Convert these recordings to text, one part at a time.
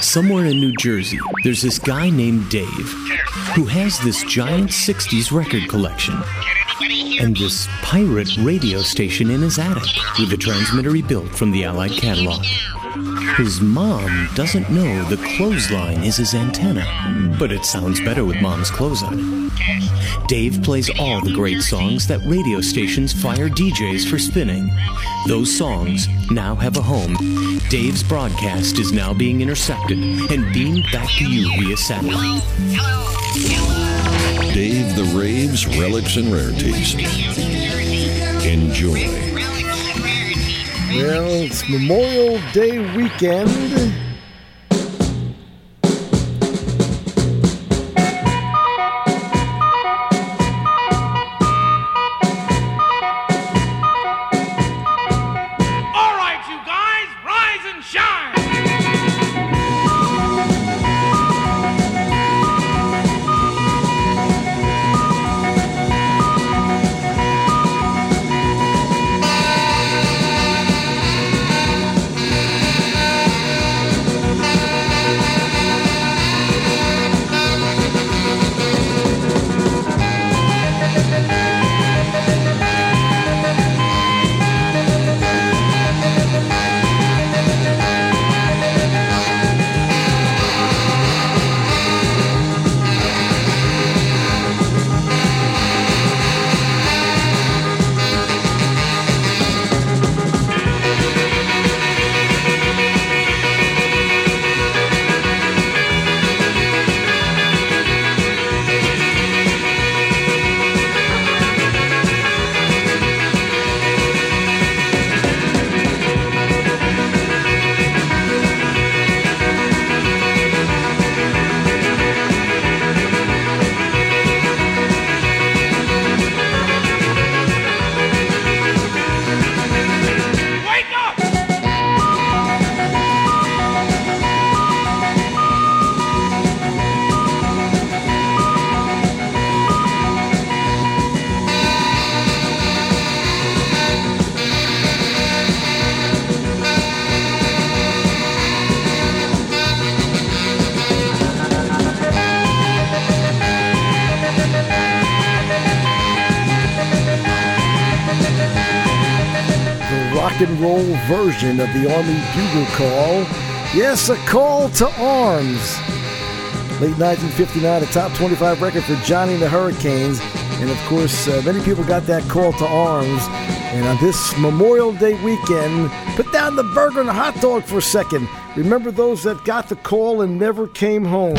Somewhere in New Jersey, there's this guy named Dave who has this giant 60s record collection and this pirate radio station in his attic with a transmitter he built from the Allied catalog. His mom doesn't know the clothesline is his antenna, but it sounds better with Mom's clothes on it. Dave plays all the great songs that radio stations fire DJs for spinning. Those songs now have a home. Dave's broadcast is now being intercepted and beamed back to you via satellite. Dave the Raves, Relics and Rarities. Enjoy. Well, it's Memorial Day weekend. And roll version of the Army Bugle Call. Yes, a call to arms. Late 1959, a top 25 record for Johnny and the Hurricanes. And of course, many people got that call to arms. And on this Memorial Day weekend, put down the burger and the hot dog for a second. Remember those that got the call and never came home.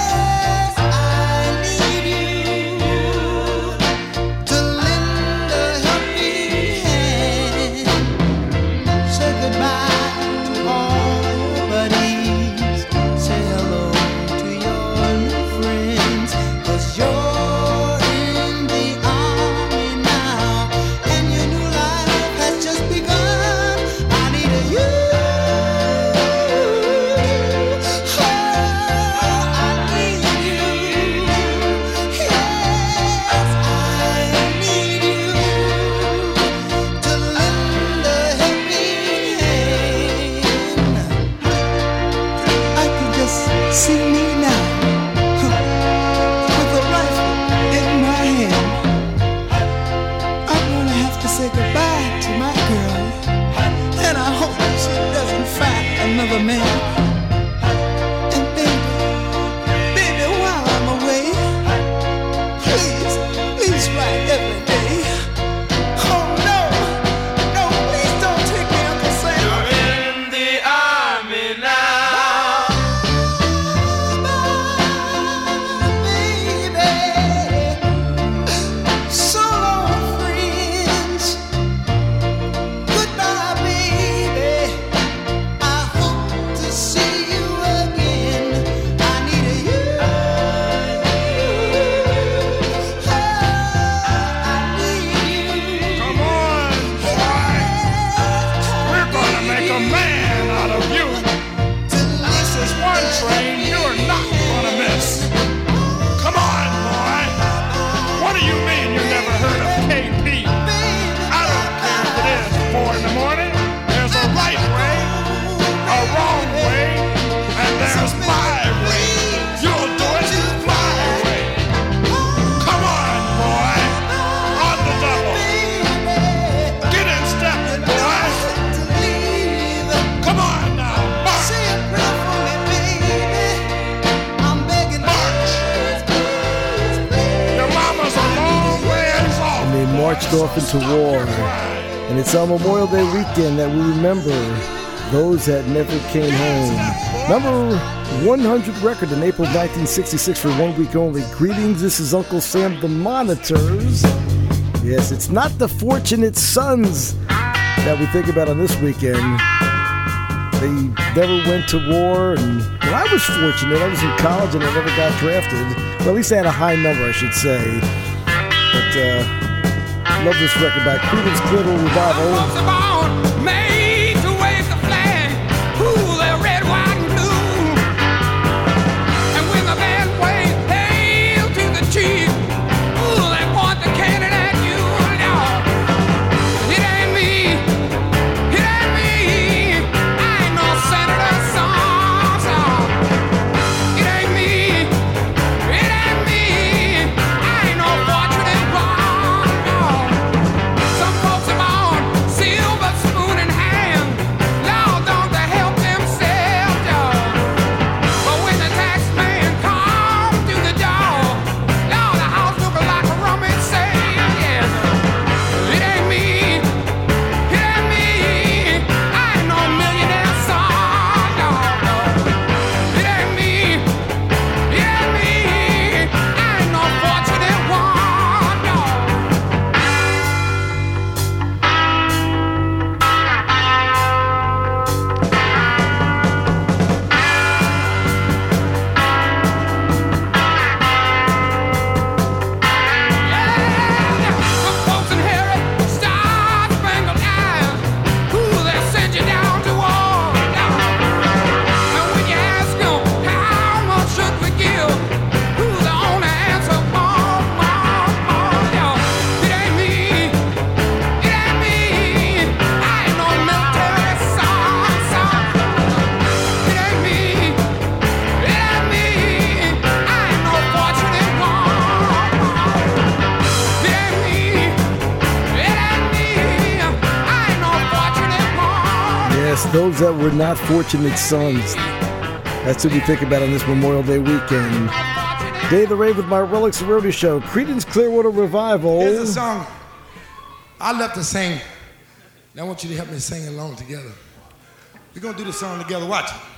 To lend marched off into war. And it's on Memorial Day weekend that we remember those that never came home. Number 100 record in April 1966 for 1 week only. Greetings, this is Uncle Sam, the Monitors. Yes, it's not the Fortunate Sons that we think about on this weekend. They never went to war, and well, I was fortunate. I was in college and I never got drafted. Well, at least I had a high number, I should say. But love this record by Creedence Clearwater Revival. Those that were not fortunate sons. That's what we think about on this Memorial Day weekend. Day of the Rave with my Relics of Rarity show. Creedence Clearwater Revival. Here's a song I love to sing. And I want you to help me sing along together. We're going to do this song together. Watch it.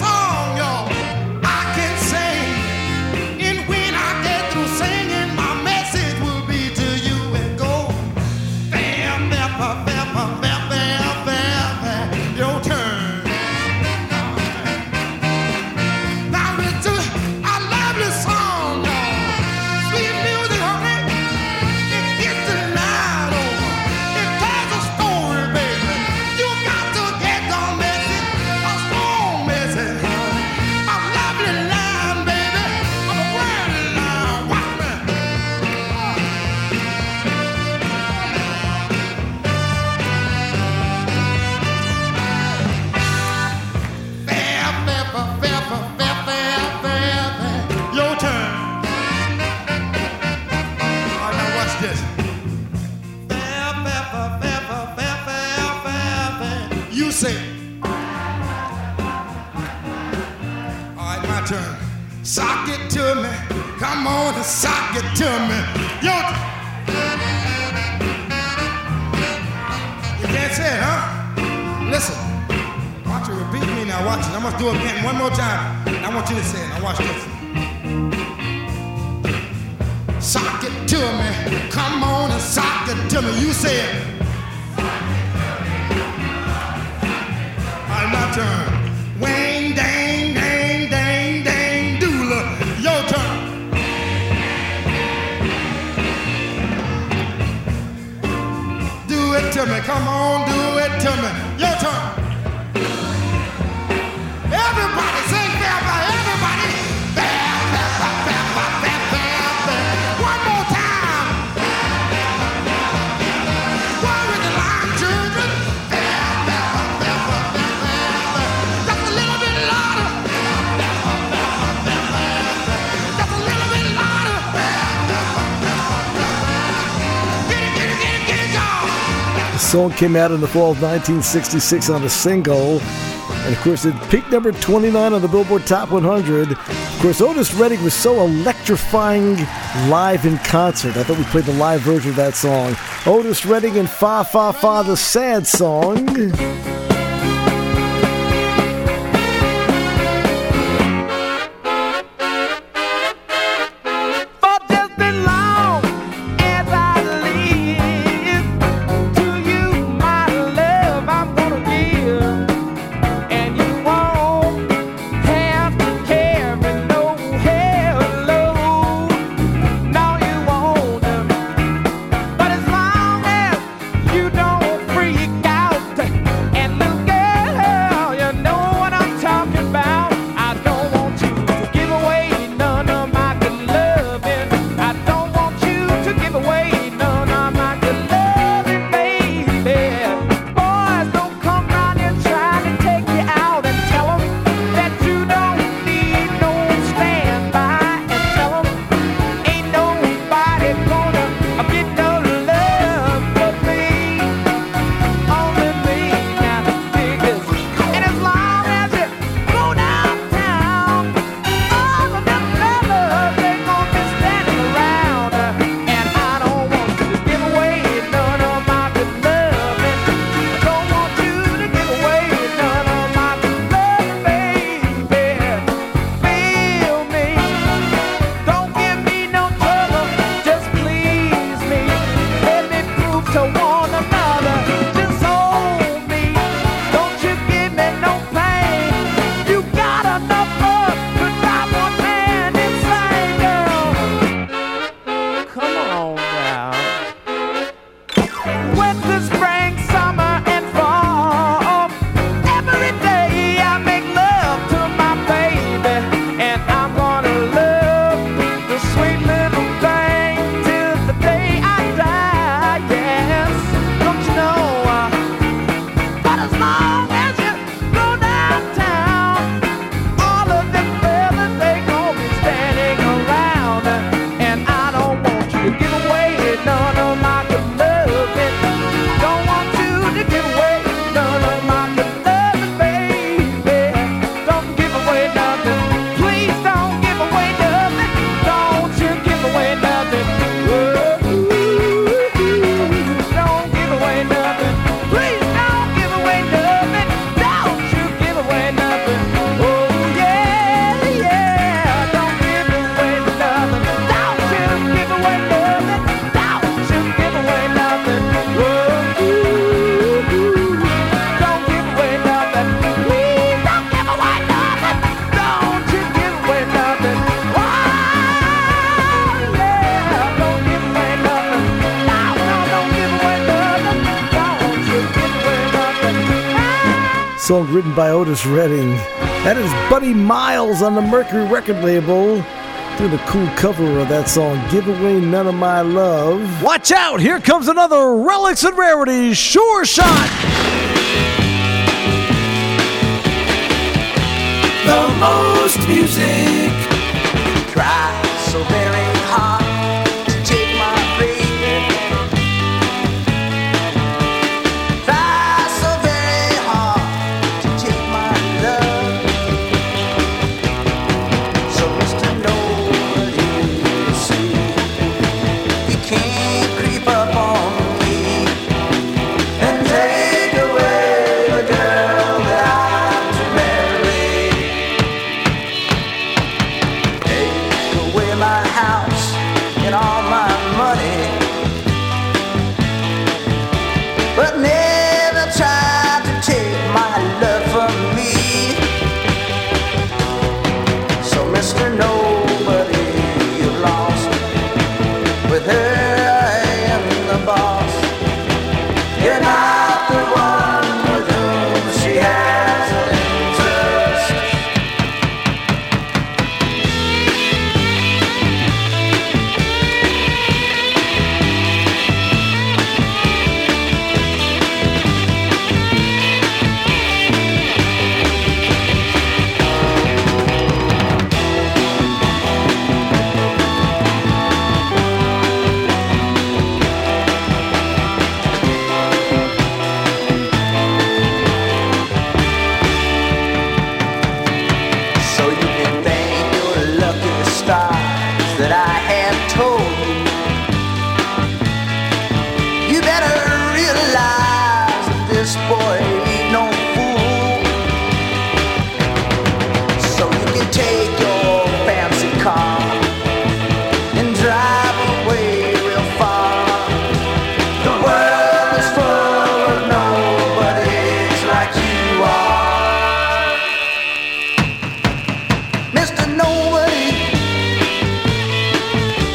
My sock it to me. Yo, you can't say it, huh? Listen, watch it, repeat me now, watch it. I must do it again one more time. I want you to say it, now watch this. Sock it to me, come on and sock it to me. You say it. All right, my turn. Wang, dang, dang, dang, dang, doula. Your turn. Do it to me, come on, do it to me. Your turn. Everybody sing bam, bam, everybody. Bam, bam, bam, bam, bam, bam, bam, bam. One more time. One with the line, children. Bam, bam, bam, bam, bam, bam, bam. Just a little bit louder. Just a little bit louder. Get it, get it, get it, get it, y'all. The song came out in the fall of 1966 on a single. And of course, it peaked number 29 on the Billboard Top 100. Of course, Otis Redding was so electrifying live in concert. I thought we played the live version of that song. Otis Redding and Fa Fa Fa, the sad song. Song written by Otis Redding. That is Buddy Miles on the Mercury record label doing a cool cover of that song, Give Away None of My Love. Watch out! Here comes another Relics and Rarities Sure Shot! The most music. Try so very hard to take my baby. Try so very hard to take my love. So Mr. Nobody will see.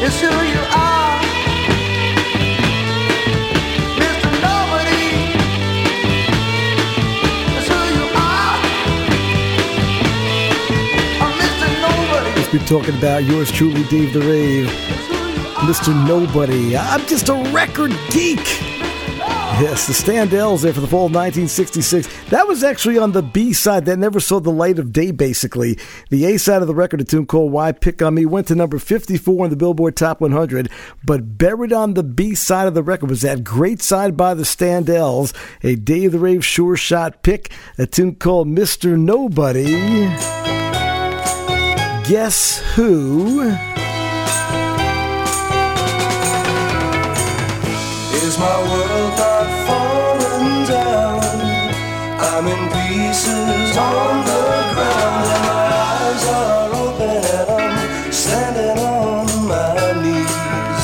It's who you are, Mr. Nobody. It's who you are, Mr. Nobody. Let's be talking about yours truly, Dave the Rave, Mr. Nobody. I'm just a record geek. Yes, the Standells there for the fall of 1966. That was actually on the B-side. That never saw the light of day, basically. The A-side of the record, a tune called Why Pick On Me, went to number 54 on the Billboard Top 100. But buried on the B-side of the record was that great side by the Standells, a Dave the Rave sure shot pick, a tune called Mr. Nobody. Guess Who? Is my world not falling down? I'm in pieces on the ground, and my eyes are open, and I'm standing on my knees.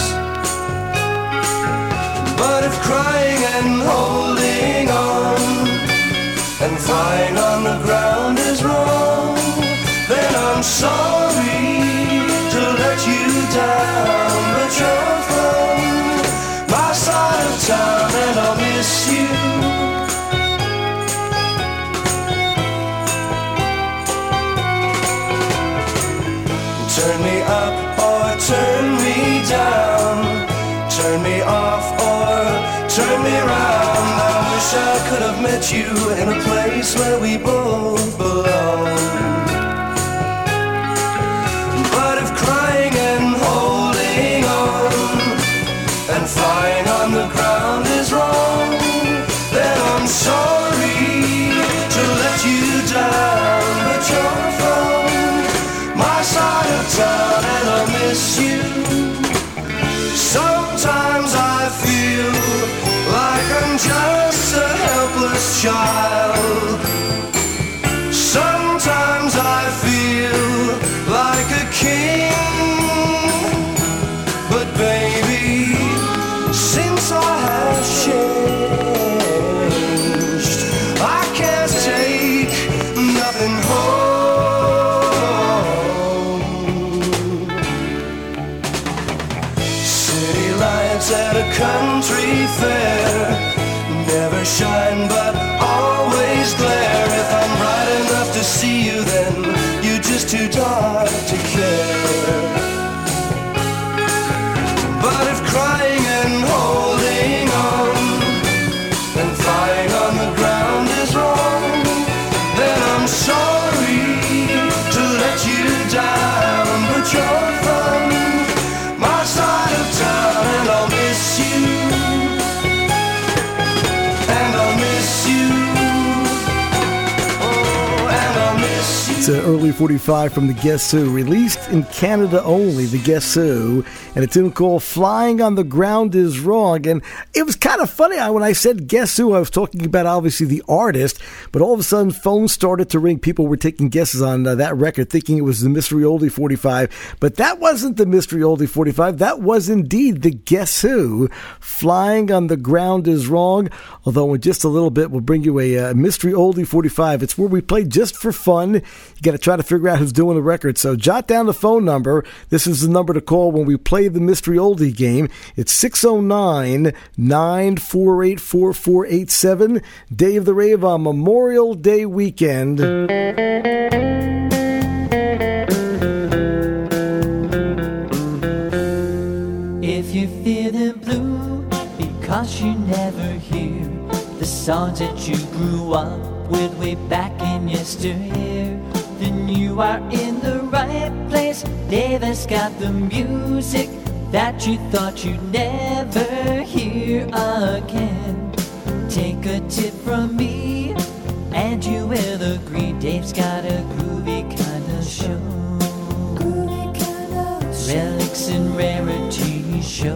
But if crying and holding on and flying on the ground is wrong, then I'm sorry to let you down, but you're from my side of town, and I'll miss you. Turn me up or turn me down, turn me off or turn me round. I wish I could have met you in a place where we both belong. But if crying and holding on and flying on the ground is wrong, then I'm sorry to let you down, but you're from my side of town, and I'll miss you. Sometimes I feel like I'm just a helpless child. Sometimes I feel like a king, but baby, since I have changed, I can't take nothing home. City lights at a country fair never shine but always glare. If I'm bright enough to see you, then you're just too dark to care. But if crying and holding on and flying on the ground is wrong, then I'm sorry to let you down, but you're from my side of town, and I'll miss you, and I'll miss you, oh, and I'll miss you. It's an early 45 from the Guess Who, released in Canada only, the Guess Who, and a tune called Flying on the Ground is Wrong. And it was kind of funny when I said Guess Who, I was talking about obviously the artist, but all of a sudden phones started to ring. People were taking guesses on that record, thinking it was the Mystery Oldie 45, but that wasn't the Mystery Oldie 45. That was indeed the Guess Who, Flying on the Ground is Wrong. Although in just a little bit we'll bring you a Mystery Oldie 45. It's where we play just for fun. You got to try to figure out who's doing the record. So jot down the phone number. This is the number to call when we play the Mystery Oldie game. It's 609-948-4487. Dave the Rave on Memorial Day weekend. If you're feeling blue because you never hear the songs that you grew up with way back in yesteryear, then you are in the right place. Dave has got the music that you thought you'd never hear again. Take a tip from me and you will agree, Dave's got a groovy kind of show. Groovy kind of show. Relics and Rarities show.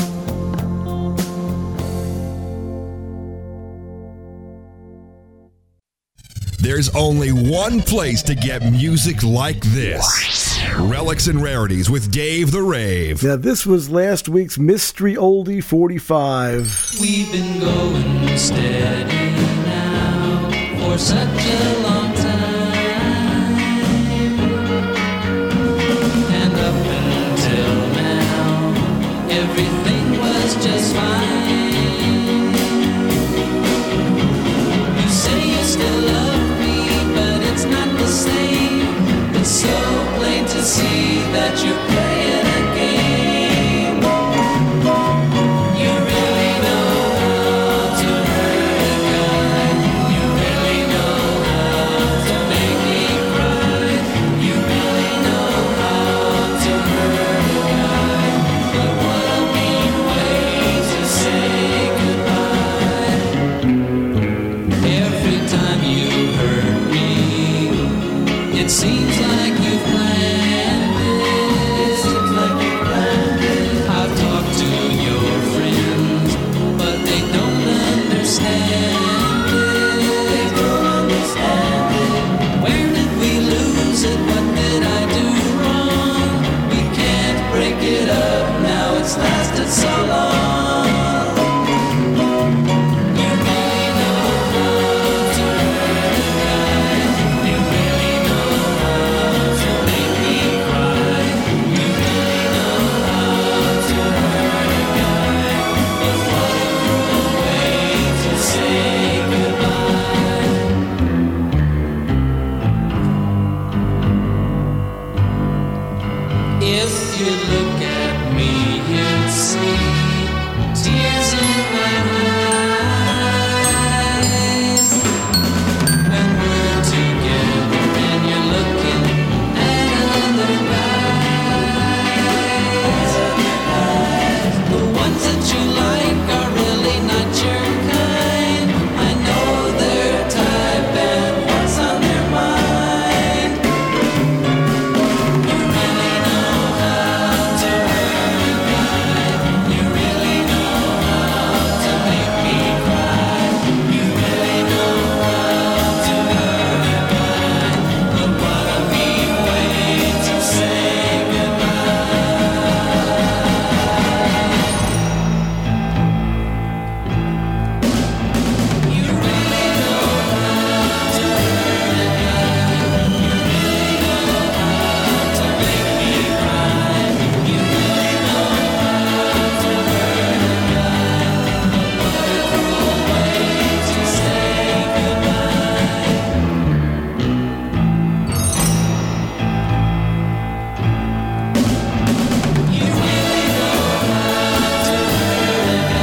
There's only one place to get music like this. Relics and Rarities with Dave the Rave. Now, this was last week's Mystery Oldie 45. We've been going steady now for such a long time. And up until now,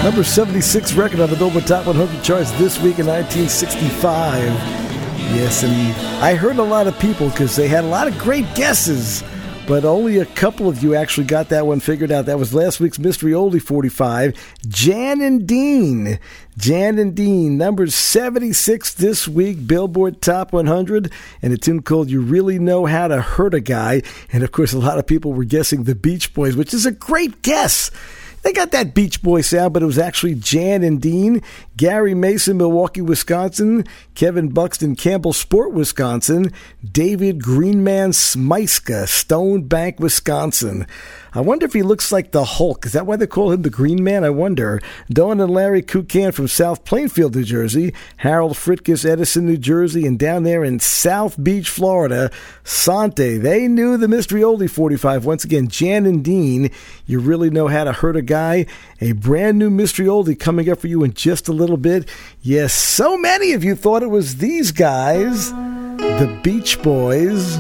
Number 76 record on the Billboard Top 100 charts this week in 1965. Yes, and I heard a lot of people because they had a lot of great guesses, but only a couple of you actually got that one figured out. That was last week's Mystery Oldie 45, Jan and Dean. Jan and Dean, number 76 this week, Billboard Top 100, and a tune called You Really Know How to Hurt a Guy. And of course, a lot of people were guessing the Beach Boys, which is a great guess. They got that Beach Boy sound, but it was actually Jan and Dean. Gary Mason, Milwaukee, Wisconsin. Kevin Buxton, Campbell Sport, Wisconsin. David Greenman Smyska, Stone Bank, Wisconsin. I wonder if he looks like the Hulk. Is that why they call him the Green Man? I wonder. Dawn and Larry Kukan from South Plainfield, New Jersey. Harold Fritkus, Edison, New Jersey. And down there in South Beach, Florida, Sante. They knew the Mystery Oldie 45. Once again, Jan and Dean, You Really Know How to Hurt a Guy. A brand new Mystery Oldie coming up for you in just a little bit. Yes, so many of you thought it was these guys, the Beach Boys.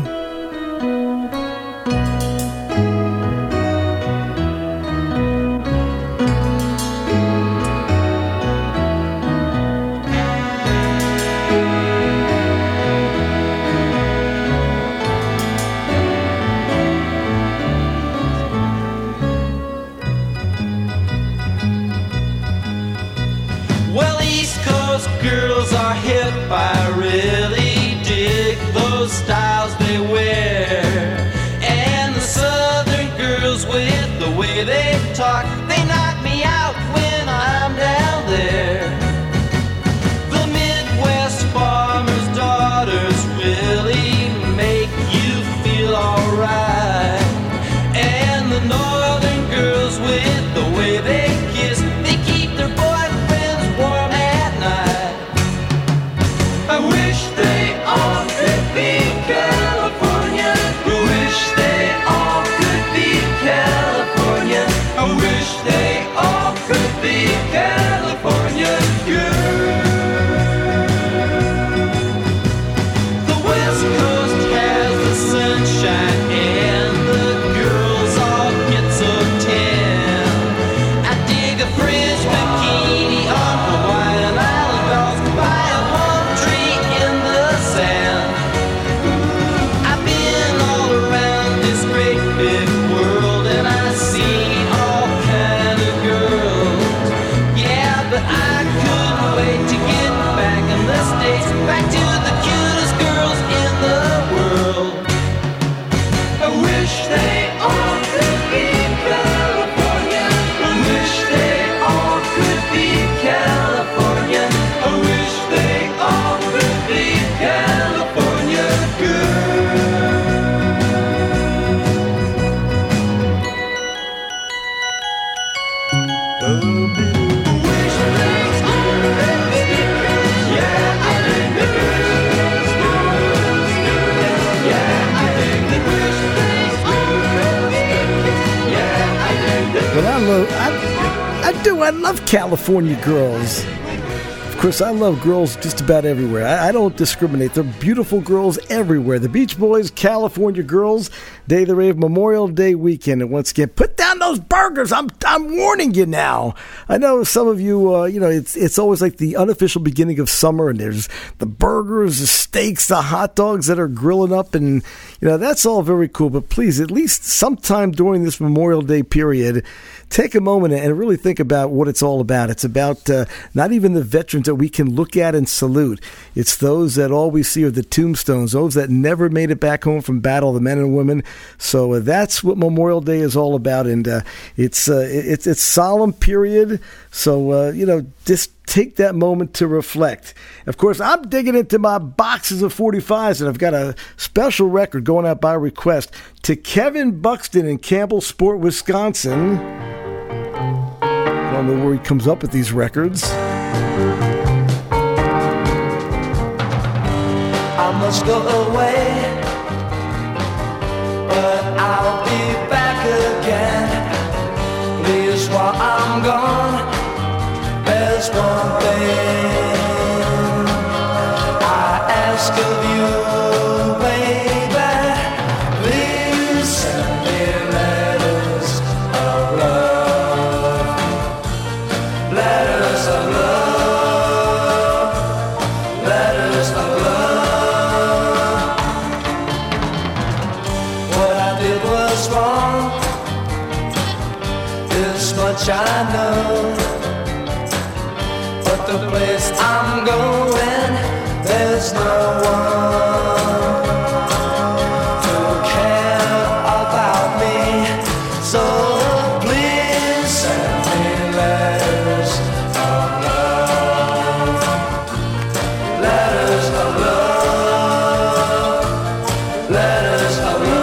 Girls are hip, I really dig those styles they wear. And the southern girls with the way they talk, they knock me out when I'm down there. The Midwest farmers' daughters really make you feel alright. And the northern girls with the way they kiss, they keep their boyfriends warm at night. I wish they all could be California. I wish they all could be California. I wish they all could be California girls. The West Coast has the sunshine and the girls all get so tan. I dig a French bikini on Hawaiian Island dolls by a palm tree in the sand. I've been all around this great big world and I've seen all kind of girls. Yeah, but I couldn't wait to get back in the States, back to the cutest girls in the world. I wish they all could be California. I wish they all could be California. I wish they all could be California Well, I love California girls. Of course, I love girls just about everywhere. I don't discriminate. They're beautiful girls everywhere. The Beach Boys, California girls, Day of the Rave, Memorial Day weekend. And once again, put down those burgers. I'm warning you now. I know some of you, it's always like the unofficial beginning of summer, and there's the burgers, the steaks, the hot dogs that are grilling up, and that's all very cool. But please, at least sometime during this Memorial Day period, take a moment and really think about what it's all about. It's about not even the veterans that we can look at and salute. It's those that all we see are the tombstones, those that never made it back home from battle, the men and women. So that's what Memorial Day is all about, and it's solemn period. So just take that moment to reflect. Of course, I'm digging into my boxes of 45s, and I've got a special record going out by request to Kevin Buxton in Campbell Sport, Wisconsin. I don't know where he comes up with these records. I must go away, but I'll be back again. Please, while I'm gone, there's one thing I ask of you, baby. Please send me letters of love. this much I know. But the place I'm going, there's no one to care about me. So please send me letters of love, letters of love, letters of love.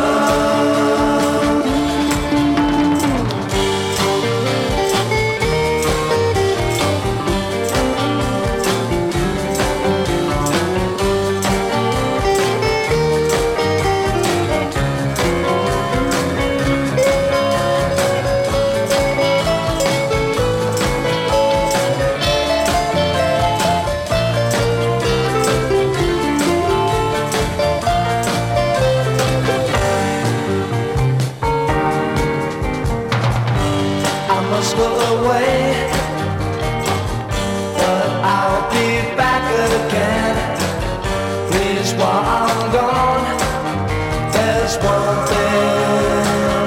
Go away, but I'll be back again. Please, while I'm gone, there's one thing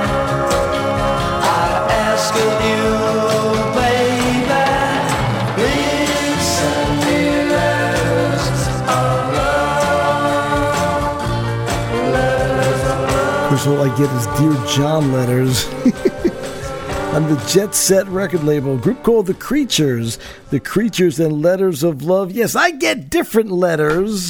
I'd ask of you, baby. Please send me letters of love, letters of love. Of course, all I get is Dear John letters. On the Jet Set record label, a group called The Creatures. The Creatures and Letters of Love. Yes, I get different letters.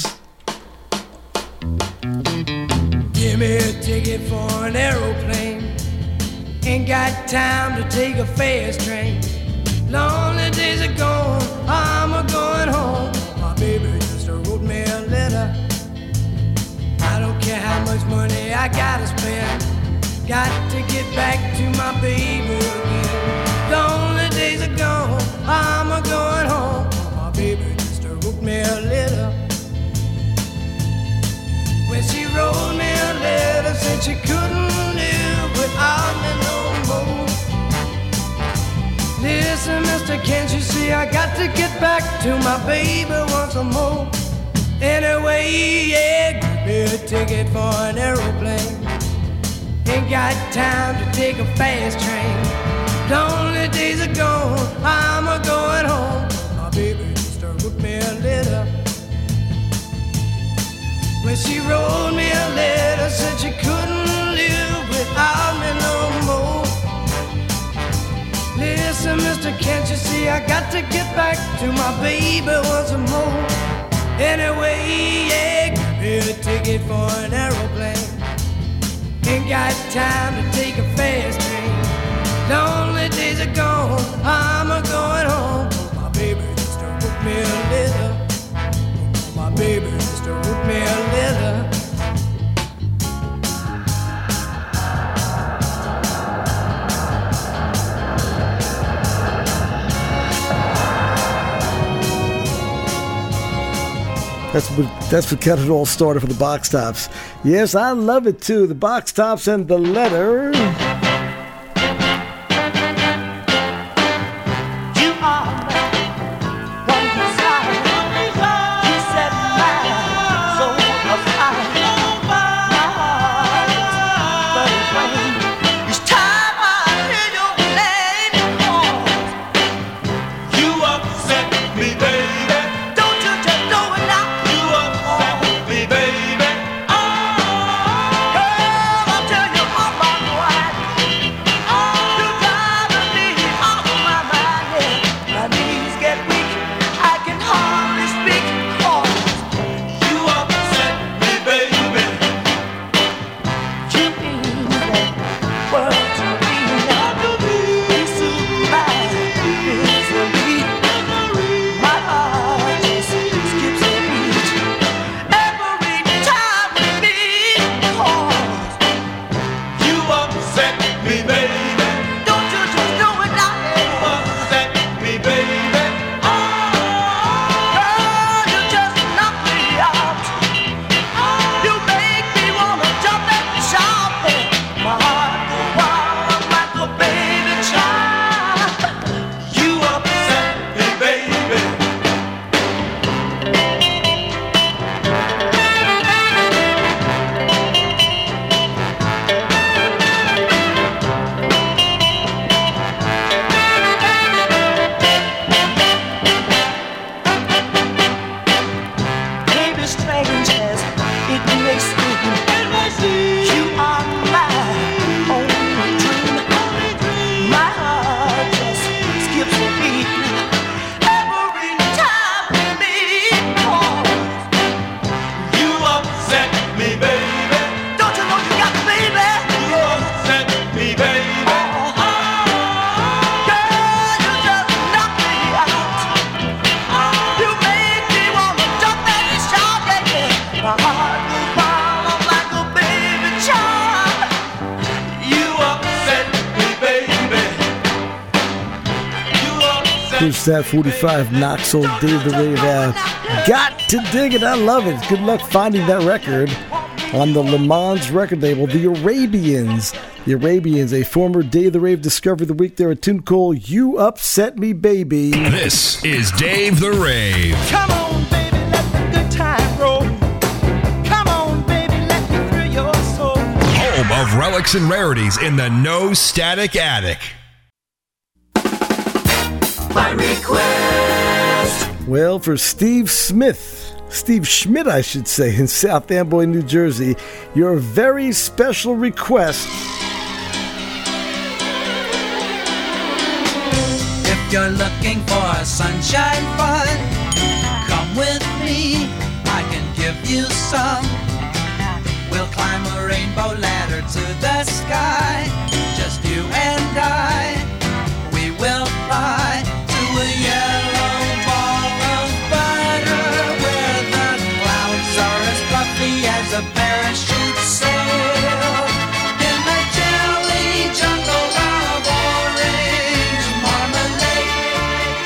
Give me a ticket for an aeroplane. Ain't got time to take a fast train. Lonely days are gone, I'm a-going home. My baby just wrote me a letter. I don't care how much money I gotta spend. Got to get back to my baby again. Lonely days are gone, I'm a-going home. My baby just wrote me a letter. When she wrote me a letter, said she couldn't live without me no more. Listen, mister, can't you see I got to get back to my baby once more. Anyway, yeah, give me a ticket for an aeroplane. Ain't got time to take a fast train. Lonely days are gone, I'm a-going home. My baby just wrote me a letter. When she wrote me a letter, said she couldn't live without me no more. Listen, mister, can't you see I got to get back to my baby once more. Anyway, yeah, give me a ticket for an aeroplane. Ain't got time to take a fast train. Lonely days are gone, I'm a-going home. My baby just wrote me a letter. My baby just wrote me a letter. That's what got it all started for the Box Tops. Yes, I love it too. The Box Tops and the letter. Girl, I'll tell you all about why Push That 45 knocks old Dave the Rave out. Got to dig it. I love it. Good luck finding that record on the Le Mans record label, The Arabians. The Arabians, a former Dave the Rave Discovery of the Week. They're a tune called You Upset Me, Baby. This is Dave the Rave. Come on, baby, let the good time roll. Come on, baby, let me thrill your soul. Home of relics and rarities in the No Static Attic. My request. Well, for Steve Schmidt, I should say, in South Amboy, New Jersey, your very special request. If you're looking for sunshine fun, come with me, I can give you some. We'll climb a rainbow ladder to the sky, just you and I. We will fly to a yellow ball of butter where the clouds are as fluffy as a parachute sail. In the jelly jungle of orange marmalade,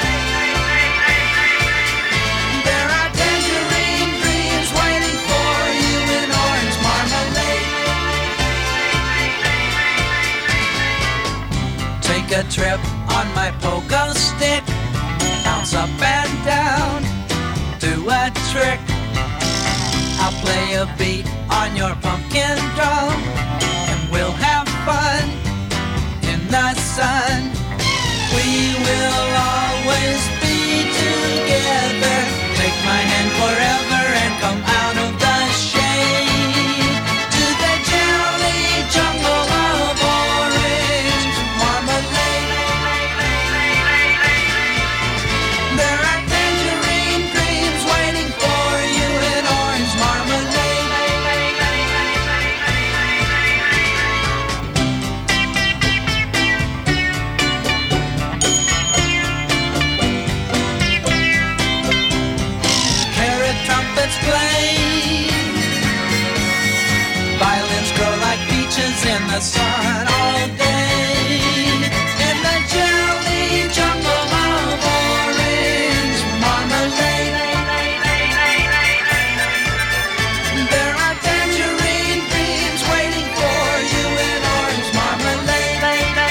there are tangerine dreams waiting for you in orange marmalade. Take a trip on my pogo stick, bounce up and down, do a trick. I'll play a beat on your pumpkin drum, and we'll have fun in the sun. We will always be together. Take my hand forever and come out of the shade to the jelly jungle of orange marmalade. There are tangerine dreams waiting for you in orange marmalade. Carrot trumpets play, violins grow like peaches in the sun all day. In the jelly jungle of orange marmalade, there are tangerine dreams waiting for you in orange marmalade.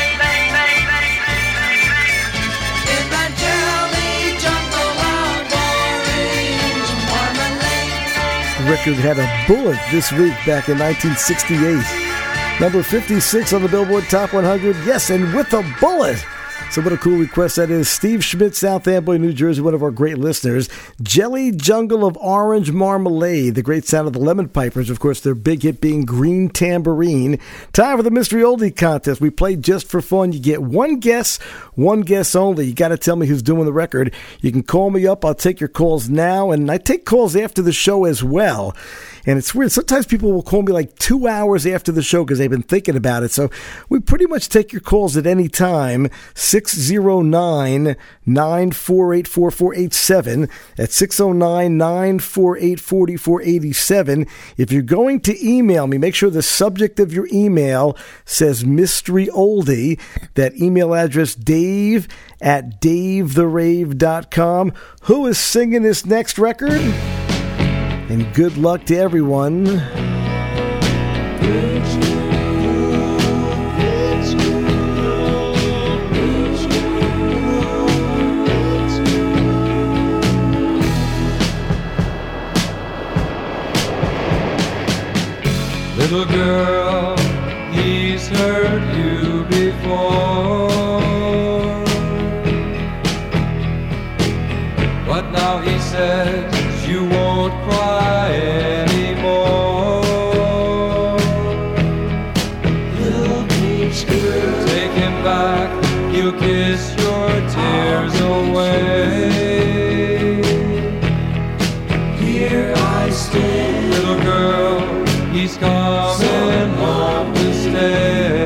In the jelly jungle of orange marmalade. The record had a bullet this week back in 1968. Number 56 on the Billboard Top 100. Yes, and with a bullet. So what a cool request that is. Steve Schmidt, South Amboy, New Jersey, one of our great listeners. Jelly Jungle of Orange Marmalade, the great sound of the Lemon Pipers. Of course, their big hit being Green Tambourine. Time for the Mystery Oldie Contest. We play just for fun. You get one guess only. You got to tell me who's doing the record. You can call me up. I'll take your calls now, and I take calls after the show as well. And it's weird. Sometimes people will call me like 2 hours after the show because they've been thinking about it. So we pretty much take your calls at any time. 609-948-4487. That's 609-948-4487. If you're going to email me, make sure the subject of your email says Mystery Oldie. That email address, dave@davetherave.com. Who is singing this next record? And good luck to everyone. Little girl, he's hurt you before, but now he says you won't cry anymore. Little beach girl, take him back, he'll kiss your tears away. Here I stay, little girl, he's coming home to stay.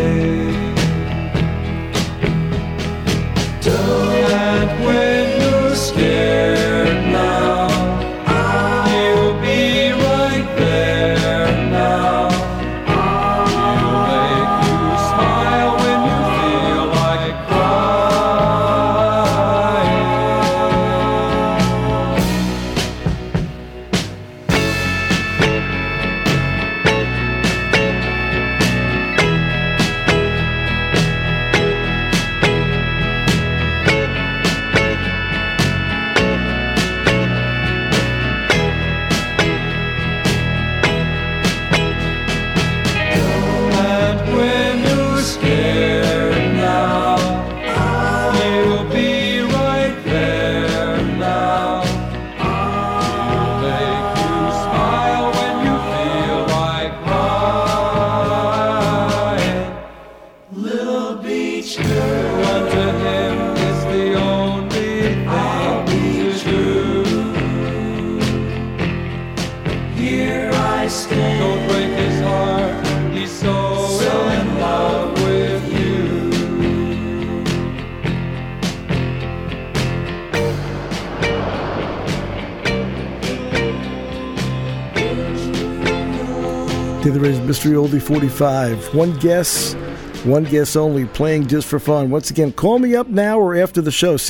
And when you're scared now, he'll be right there now. He'll make you smile when you feel like crying. unto him is the only thing true. Here I stand. Don't break his heart, he's so in love with you. There is Mystery Oldie 45. One guess only, playing just for fun. Once again, call me up now or after the show,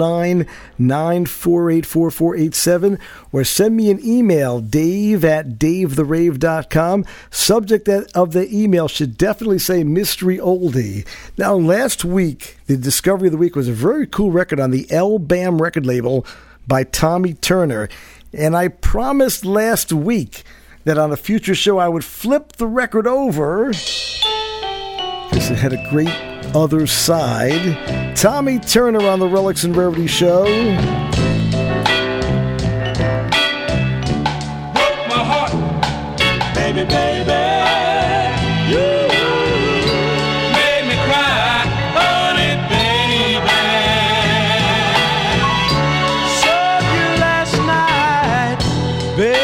609-948-4487, or send me an email, dave@davetherave.com. Subject of the email should definitely say Mystery Oldie. Now, last week, the Discovery of the Week was a very cool record on the L-BAM record label by Tommy Turner. And I promised last week that on a future show I would flip the record over because it had a great other side. Tommy Turner on the Relics and Rarities show. Broke my heart, baby, baby. You made me cry, honey, baby. Saw you last night, baby.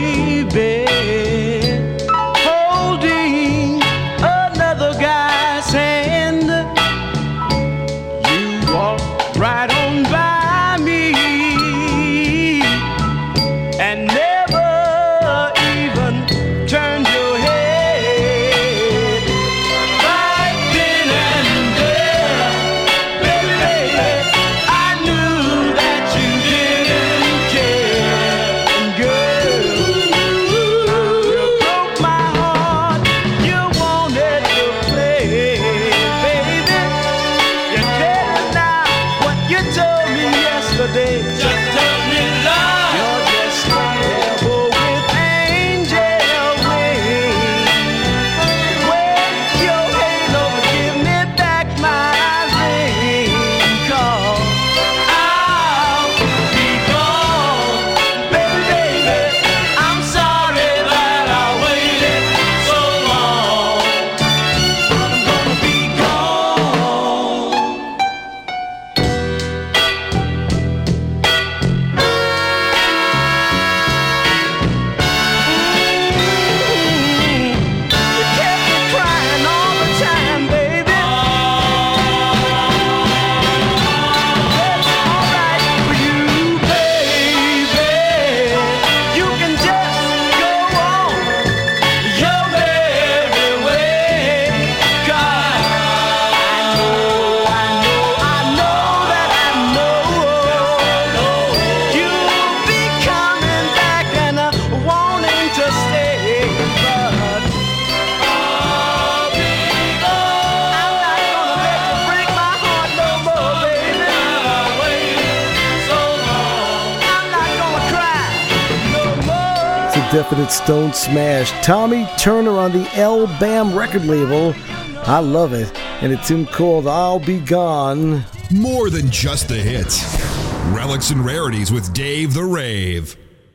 Definite Stone smash. Tommy Turner on the L-BAM record label. I love it. And a tune called I'll Be Gone. More than just the hits. Relics and Rarities with Dave the Rave.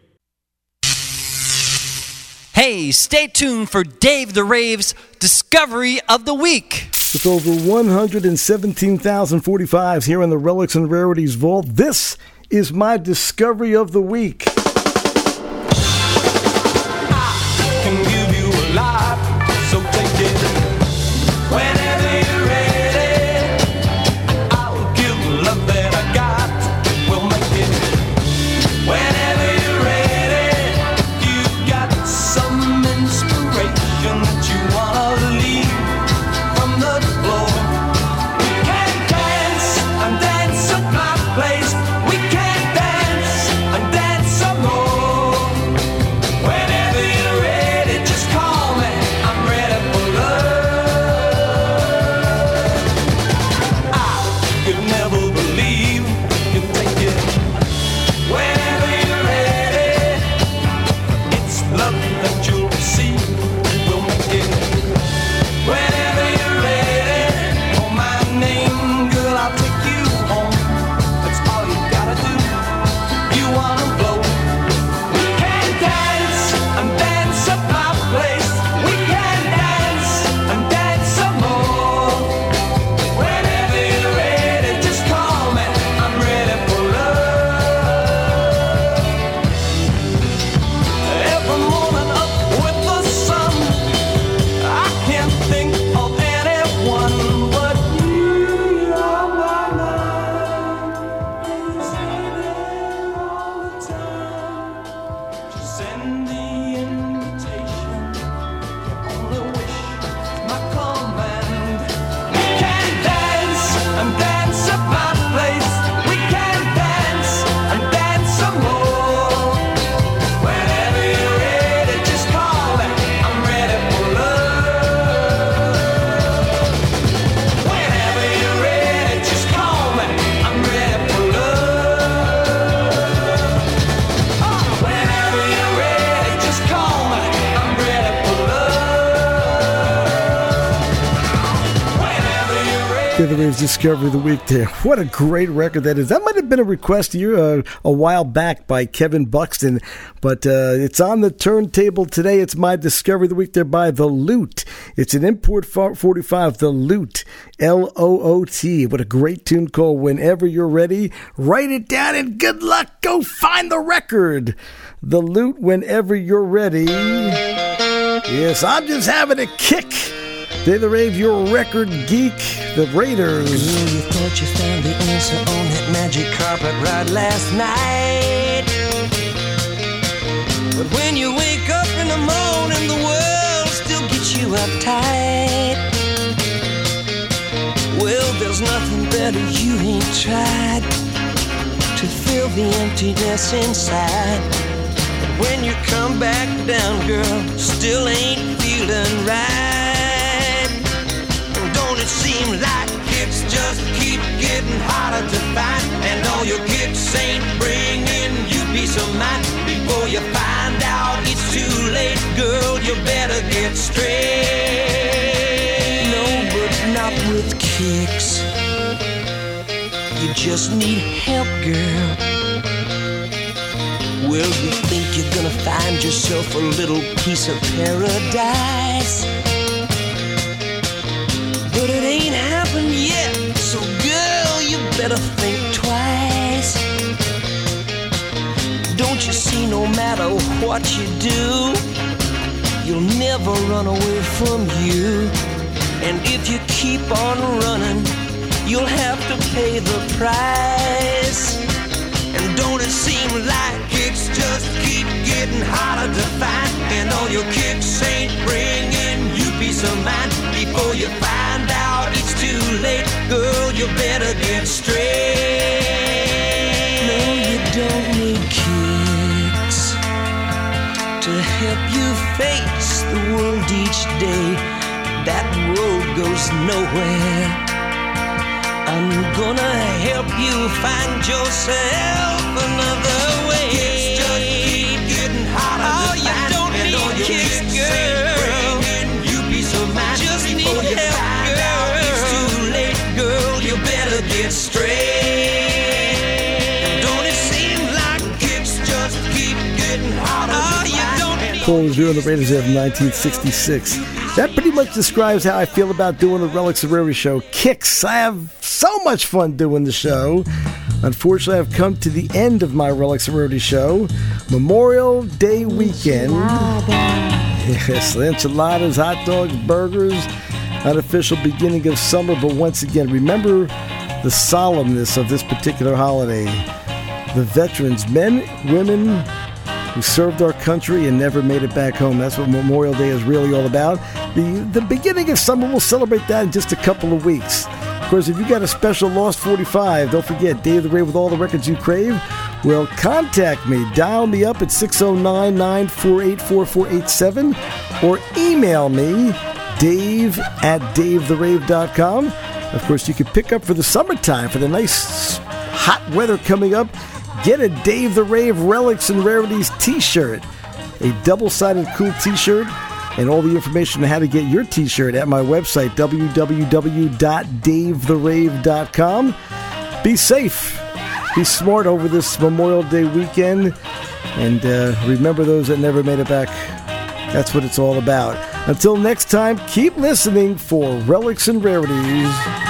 Hey, stay tuned for Dave the Rave's Discovery of the Week. With over 117,045s here in the Relics and Rarities vault, this is my Discovery of the Week. Can give you a lot, so take it whenever you're ready. I'll give love that I got, we'll make it whenever you're ready. You've got some inspiration that you wanna leave from the floor. We can dance and dance at my place. We can dance and dance some Rave's Discovery of the Week there. What a great record that is. That might have been a request here a while back by Kevin Buxton, but it's on the turntable today. It's my Discovery of the Week there by The Loot. It's an import 45, The Loot, L-O-O-T. What a great tune called Whenever You're Ready. Write it down and good luck. Go find the record. The Loot, Whenever You're Ready. Yes, I'm just having a kick. Dave the Rave, your record geek, the Raiders. You thought you found the answer on that magic carpet ride last night. But when you wake up in the morning, the world still gets you uptight. Well, there's nothing better you ain't tried to fill the emptiness inside. But when you come back down, girl, still ain't feeling right. It seems like it's just keep getting harder to find, and all your kicks ain't bringing you peace of mind. Before you find out it's too late, girl, you better get straight. No, but not with kicks. You just need help, girl. Well, you think you're gonna find yourself a little piece of paradise, but it ain't happened yet, so girl, you better think twice. Don't you see, no matter what you do, you'll never run away from you. And if you keep on running, you'll have to pay the price. And don't it seem like it's just keep getting harder to find, and all your kicks ain't bringing you peace of mind. Before you find out it's too late, girl, you better get straight. No, you don't need kicks to help you face the world each day. That road goes nowhere. I'm gonna help you find yourself another way. Kicks just keep getting harder to find, you don't and need kicks, girl. Just need help, girl. It's too late, girl. You better get straight. Don't it seem like kicks just keep getting harder? Oh, you don't need. Cole was doing the Raiders of 1966. That pretty much describes how I feel about doing the Relics of Rarity show. Kicks. I have so much fun doing the show. Unfortunately, I've come to the end of my Relics of Rarity show. Memorial Day weekend. Yes, enchiladas, hot dogs, burgers, unofficial beginning of summer. But once again, remember the solemnness of this particular holiday. The veterans, men, women who served our country and never made it back home. That's what Memorial Day is really all about. The beginning of summer, we'll celebrate that in just a couple of weeks. Of course, if you got a special Lost 45, don't forget, Dave the Rave with all the records you crave. Well, contact me. Dial me up at 609-948-4487 or email me, dave@davetherave.com. Of course, you can pick up for the summertime, for the nice hot weather coming up. Get a Dave the Rave Relics and Rarities t-shirt, a double-sided cool t-shirt, and all the information on how to get your t-shirt at my website, www.davetherave.com. Be safe. Be smart over this Memorial Day weekend, and remember those that never made it back. That's what it's all about. Until next time, keep listening for Relics and Rarities.